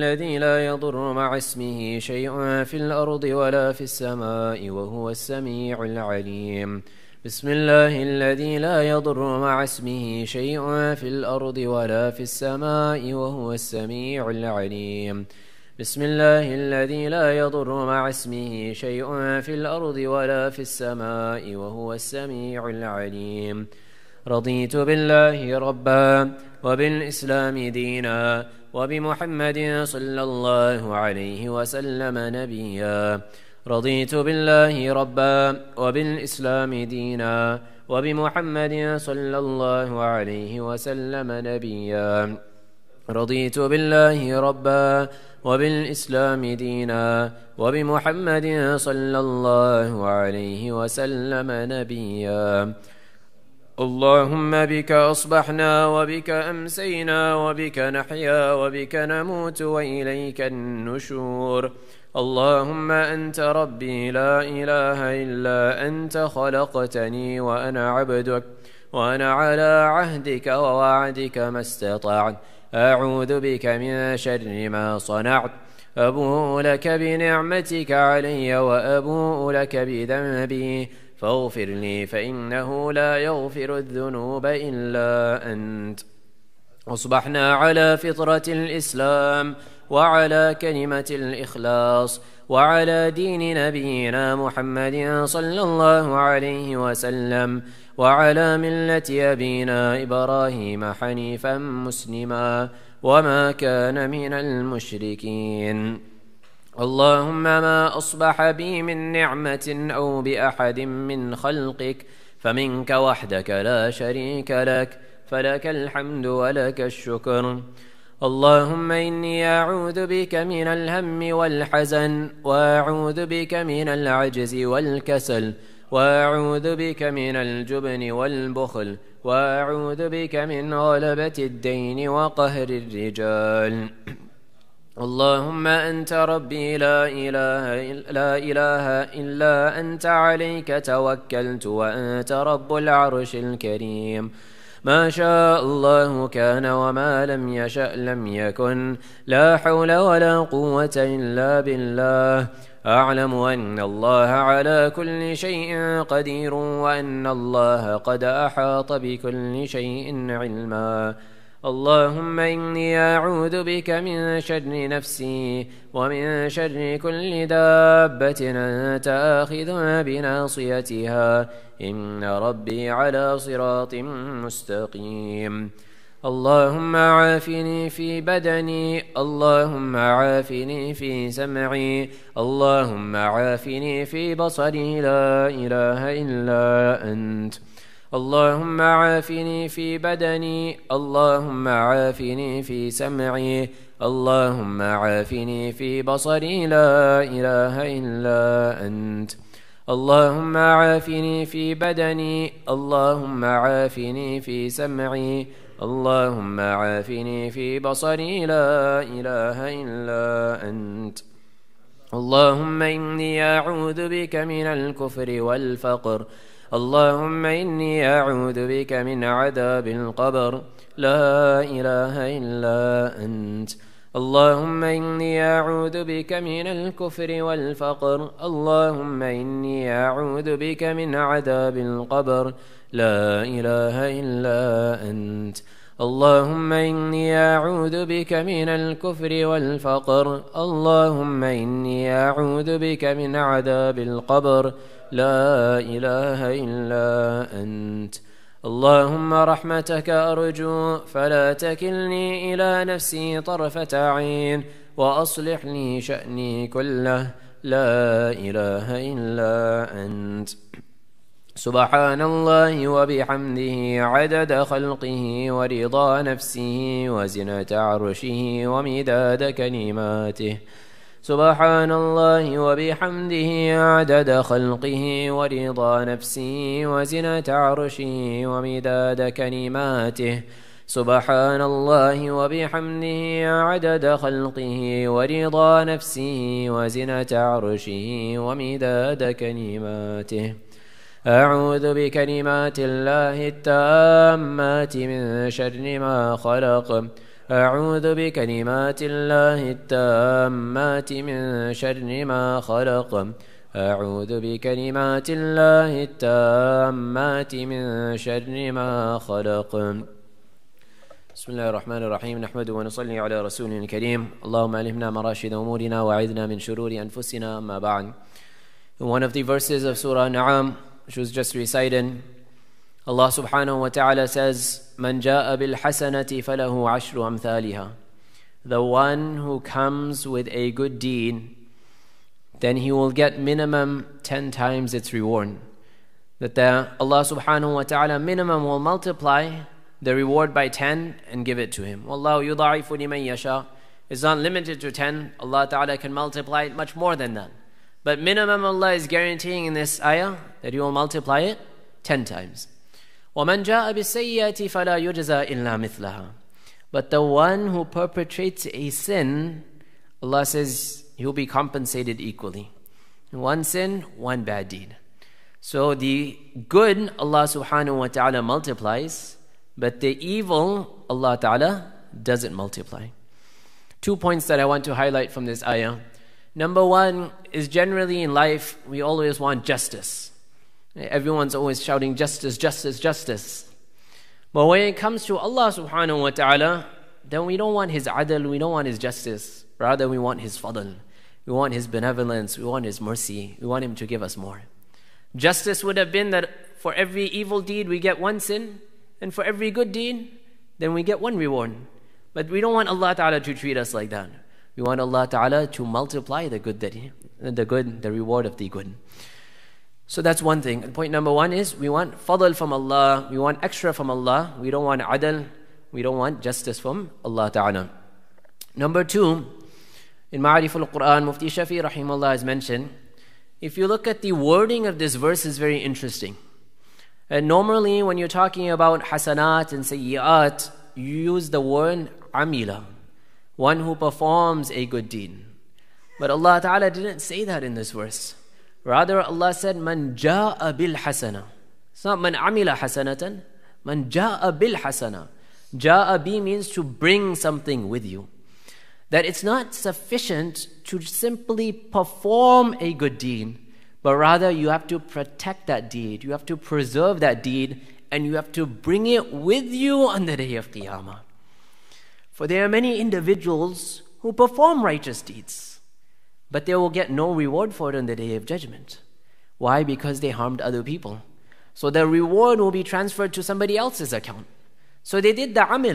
الذي لا يضر مع اسمه شيء في الأرض ولا في السماء وهو السميع العليم. بسم الله الذي لا يضر مع اسمه شيء في الأرض ولا في السماء وهو السميع العليم. بسم الله الذي لا يضر مع اسمه شيء في الأرض ولا في السماء وهو السميع العليم. رضيت بالله ربا وبالإسلام دينا وبمحمد صلى الله عليه وسلم نبيا. رضيت بالله ربا وبالإسلام دينا وبمحمد صلى الله عليه وسلم نبيا. رضيت بالله ربا وبالإسلام دينا وبمحمد صلى الله عليه وسلم نبيا. اللهم بك أصبحنا وبك أمسينا وبك نحيا وبك نموت وإليك النشور. اللهم أنت ربي لا إله إلا أنت، خلقتني وأنا عبدك وأنا على عهدك ووعدك ما استطعت. أعوذ بك من شر ما صنعت. أبوء لك بنعمتك علي وأبوء لك بذنبي فاغفر لي فإنه لا يغفر الذنوب إلا أنت. أصبحنا على فطرة الإسلام وعلى كلمة الإخلاص وعلى دين نبينا محمد صلى الله عليه وسلم وعلى ملة أبينا إبراهيم حنيفا مسلما وما كان من المشركين. اللهم ما أصبح بي من نعمة أو بأحد من خلقك فمنك وحدك لا شريك لك، فلك الحمد ولك الشكر. اللهم إني أعوذ بك من الهم والحزن، وأعوذ بك من العجز والكسل، وأعوذ بك من الجبن والبخل، وأعوذ بك من غلبة الدين وقهر الرجال. اللهم أنت ربي لا إله إلا أنت، عليك توكلت وأنت رب العرش الكريم. ما شاء الله كان وما لم يشأ لم يكن، لا حول ولا قوة إلا بالله. أعلم أن الله على كل شيء قدير وأن الله قد أحاط بكل شيء علما. اللهم إني أعوذ بك من شر نفسي ومن شر كل دابة أنت آخذ بناصيتها، إن ربي على صراط مستقيم. اللهم عافني في بدني، اللهم عافني في سمعي، اللهم عافني في بصري، لا إله إلا أنت. اللهم عافني في بدني، اللهم عافني في سمعي، اللهم عافني في بصري، لا إله إلا أنت. اللهم عافني في بدني، اللهم عافني في سمعي، اللهم عافني في بصري، لا إله إلا أنت. اللهم إني أعوذ بك من الكفر والفقر. اللهم إني أعوذ بك من عذاب القبر، لا إله إلا أنت. اللهم إني أعوذ بك من الكفر والفقر، اللهم إني أعوذ بك من عذاب القبر، لا إله إلا أنت. اللهم إني أعوذ بك من الكفر والفقر، اللهم إني أعوذ بك من عذاب القبر، لا إله إلا أنت. اللهم رحمتك أرجو فلا تكلني إلى نفسي طرفة عين، وأصلح لي شأني كله، لا إله إلا أنت. سبحان الله وبحمده عدد خلقه ورضا نفسه وزنة عرشه ومداد كلماته. سبحان الله وبحمده عدد خلقه ورضا نفسه وزنة عرشه ومداد كلماته. سبحان الله وبحمده عدد خلقه ورضا نفسه وزنة عرشه ومداد كلماته. أعوذ بكلمات الله التامات من شر ما خلق. أعوذ بكلمات الله التامات من شر ما خلق أعوذ بكلمات الله التامات من شر ما خلق. بسم الله الرحمن الرحيم. نحمده ونصلي على رسوله الكريم. اللهم ألهمنا مراشد أمورنا وأعذنا من شرور أنفسنا. أما بعد. In one of the verses of Surah An'am, which was just recited, Allah subhanahu wa ta'ala says, "Man ja'a bil hasanati falahu ashru amthaliha." The one who comes with a good deed, then he will get minimum 10 times its reward. That Allah subhanahu wa ta'ala minimum will multiply the reward by 10 and give it to him. Wallahu yudha'ifu liman yasha. It's not limited to 10. Allah ta'ala can multiply it much more than that. But minimum Allah is guaranteeing in this ayah that He will multiply it 10 times. وَمَنْ جَاءَ بِالسَّيِّئَةِ فَلَا يُجْزَى إِلَّا مِثْلَهَا. But the one who perpetrates a sin, Allah says he will be compensated equally. One sin, one bad deed. So the good Allah subhanahu wa ta'ala multiplies, but the evil Allah ta'ala doesn't multiply. 2 points that I want to highlight from this ayah. Number one is generally in life, we always want justice. Everyone's always shouting justice, justice, justice. But when it comes to Allah subhanahu wa ta'ala, then we don't want His adl, we don't want His justice. Rather, we want His fadl. We want His benevolence, we want His mercy. We want Him to give us more. Justice would have been that for every evil deed we get one sin, and for every good deed, then we get one reward. But we don't want Allah ta'ala to treat us like that. We want Allah ta'ala to multiply the reward of the good. So that's one thing. And point number one is we want fadl from Allah, we want extra from Allah, we don't want adl, we don't want justice from Allah ta'ala. Number two, in Ma'arif al-Quran, Mufti Shafi rahimahullah has mentioned, if you look at the wording of this verse, is very interesting. And normally when you're talking about hasanat and sayyi'at, you use the word amila, one who performs a good deed. But Allah ta'ala didn't say that in this verse. Rather, Allah said, "Man ja'a bil hasana." It's not "man amila hasanatan." "Man ja'a bil hasana." Ja'a bi means to bring something with you. That it's not sufficient to simply perform a good deed, but rather you have to protect that deed, you have to preserve that deed, and you have to bring it with you on the day of Qiyamah. For there are many individuals who perform righteous deeds, but they will get no reward for it on the day of judgment. Why? Because they harmed other people. So the reward will be transferred to somebody else's account. So they did the amal,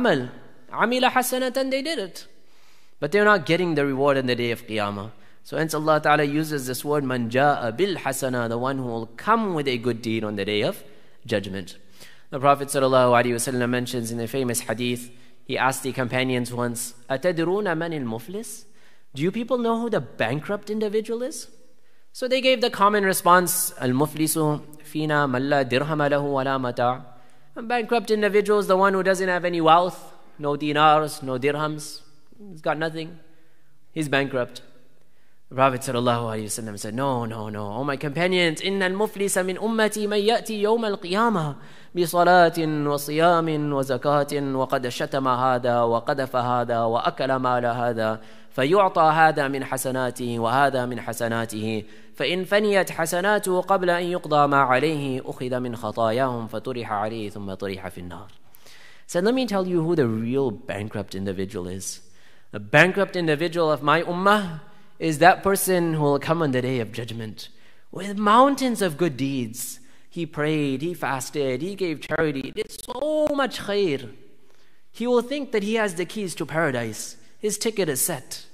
amila hasanatan, they did it. But they're not getting the reward on the day of Qiyamah. So hence Allah Ta'ala uses this word, "Man ja'a bil hasana," the one who will come with a good deed on the day of judgment. The Prophet ﷺ mentions in the famous hadith, he asked the companions once, "Atadruna man al-muflis?" Do you people know who the bankrupt individual is? So they gave the common response, "Al-muflisu fina man la dirhama lahu wa la mata'." A bankrupt individual is the one who doesn't have any wealth, no dinars, no dirhams. He's got nothing. He's bankrupt. The Prophet ﷺ said, No, oh my companions, إِنَّ الْمُفْلِسَ مِنْ أُمَّتِي مَنْ يَأْتِي يَوْمَ الْقِيَامَةِ بِصَلَاةٍ وَصِيَامٍ وَزَكَاةٍ وَقَدْ شَتَمَ هَذَا وَقَذَفَ هَذَا وَأَكَلَ مَالَ هَذَا فَيُعْطَى هَذَا مِنْ حَسَنَاتِهِ وَهَذَا مِنْ حَسَنَاتِهِ فَإِنْ فَنِيَتْ حَسَنَاتُهُ قَبْلَ أَنْ يُقْضَى مَا عَلَيْهِ أُخِذَ مِنْ خَطَايَاهُمْ فَطُرِحَ عَلَيْهِ ثُمَّ طُرِحَ فِي النَّارِ. So let me tell you who the real bankrupt individual is. The bankrupt individual of my ummah is that person who will come on the day of judgment with mountains of good deeds. He prayed, he fasted, he gave charity, he did so much khair. He will think that he has the keys to paradise. His ticket is set.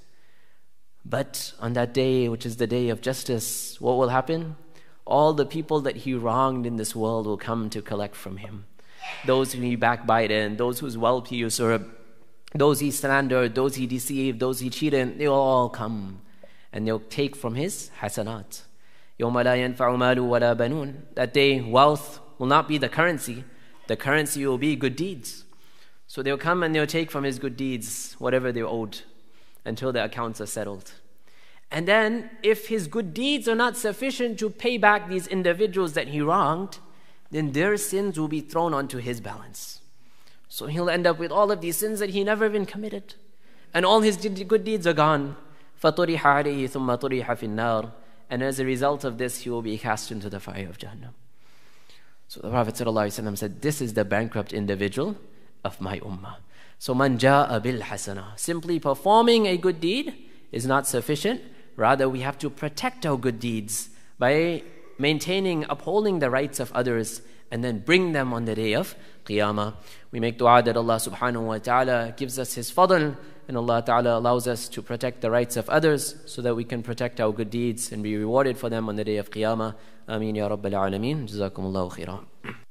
But on that day, which is the day of justice, what will happen? All the people that he wronged in this world will come to collect from him. Those who he backbited, those whose wealth he usurped, those he slandered, those he deceived, those he cheated, they will all come. And they'll take from his hasanat. يَوْمَ لَا يَنْفَعُ مَالُ وَلَا بَنُونَ. That day, wealth will not be the currency. The currency will be good deeds. So they'll come and they'll take from his good deeds whatever they're owed until the accounts are settled. And then, if his good deeds are not sufficient to pay back these individuals that he wronged, then their sins will be thrown onto his balance. So he'll end up with all of these sins that he never even committed. And all his good deeds are gone. فَطُرِحَ عَلَيْهِ ثُمَّ طُرِحَ فِي النَّارِ. And as a result of this, he will be cast into the fire of Jahannam. So the Prophet ﷺ said, this is the bankrupt individual of my ummah. So man ja'a bil hasana. Simply performing a good deed is not sufficient. Rather, we have to protect our good deeds by maintaining, upholding the rights of others, and then bring them on the day of Qiyamah. We make dua that Allah subhanahu wa ta'ala gives us His fadl, and Allah ta'ala allows us to protect the rights of others so that we can protect our good deeds and be rewarded for them on the day of Qiyamah. Ameen ya Rabbil Alameen. Jazakumullahu khairan.